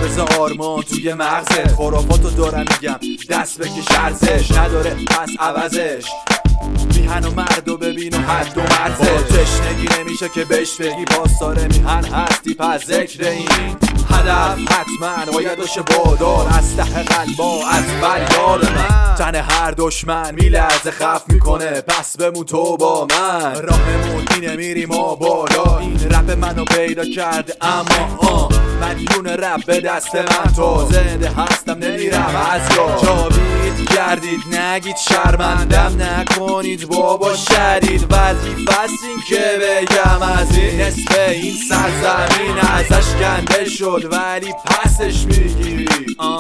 بذار آرمان توی مغزت. خرافاتو دارم میگم دست بکش ارزش نداره پس عوضش. میهن و مرد و ببین و حد و مرزش. با تشنگی نمیشه که بهش بگی پاسدار میهن هستی پس ذکر این هدف حتما باید باشه بادار. اسلحه قلبا از فریاد من. تن هر دشمن میلرزه خف میکنه پس بمون تو با من. راهمون اینه میریم ما بالا. این رپ منو پیدا کرده اما مدیون رپ به دست من. تو زنده هستم نمیرم از جاوید گردید نگید شرمندم نکنید بابا شدید. وظیفه است این که بگم از این نصف این سرزمین ازش کنده شد ولی پسش میگیری.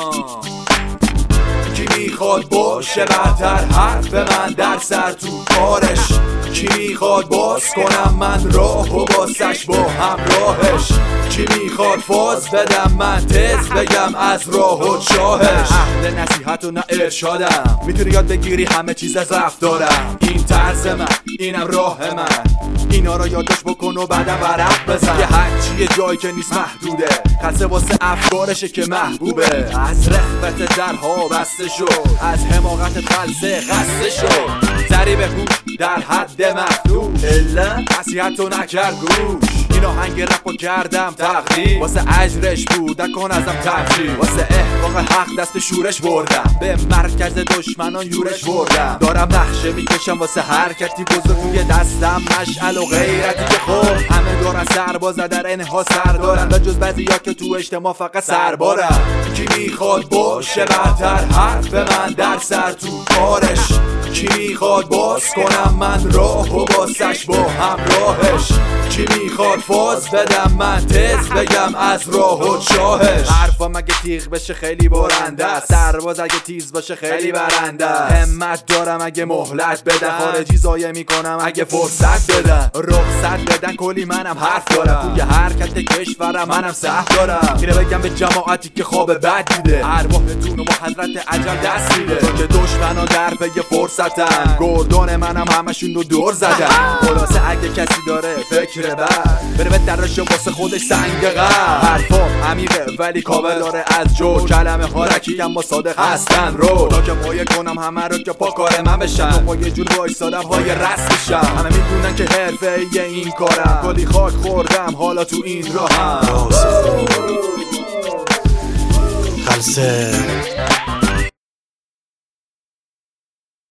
کی میخواد باشه بهتر حرف من در سر تو کارش. کی میخواد باز کنم من راه و باسش با همراهش. کی میخواد فاز بدم من تز بگم از راه و چاهش. اهل نصیحت و نه ارشادم میتونی یاد بگیری همه چیز از رفتارم. این طرز من اینم راه من. اینا رو یادش بکن و بعدم ورق بزن. یه هرچی یه جایی که نیست محدوده خسته واسه افکارشه که محبوبه. از رغبت درها بسته شد از حماقت خلصه قصه شد. ضریب هوش در حد محدود الا نصیحتو نکرد گوش. این آهنگ رپو کردم تقدیم واسه اجرش بود نکن ازم تقدیم. واسه احقاق حق دست شورش بردم به مرکز دشمنان یورش بردم. دارم نقشه میکشم واسه حرکتی بزرگ توی دستم مشعل و غیرتی که خب همه دارن سرباز در اینها سر دارن و جز بعضیا که تو اجتماع فقط سربارم. کی میخواد باشه بهتر حرف من در سر تو کارش. کی میخواد باز کنم من راه و باسش با همراهش. کی میخواد فاز بدم من تز بگم از راه و چاهش. حرفا مگه تیغ بشه خیلی برنده است. سرباز اگه تیز باشه خیلی برنده است. همت دارم اگه مهلت بدن. خارجی زایه میکنم اگه فرصت بدن. رخصت بدن کلی منم حرف دارم. توی حرکت کشورم منم سهم دارم. اینو بگم به جماعتی که خواب بد دیده ارواحتون و با حضرت اجل دست میده. چون که دشمنان در پی فرصتن گردان منم همشون رو دور زدن. خلاصه اگه کسی داره فکر بد بره به درش واسه خودش سنگ قلب. حرفام عمیقه ولی کابل داره از جو. کلمه ها رکی اما صادق هستن رو. تا که مایه کنم همه رو که پا کار من بشن. با یه جور وایسادم های رست بشم. همه میدونن که حرفه ای این کارم. کلی خاک خوردم حالا تو این راهم. خلصه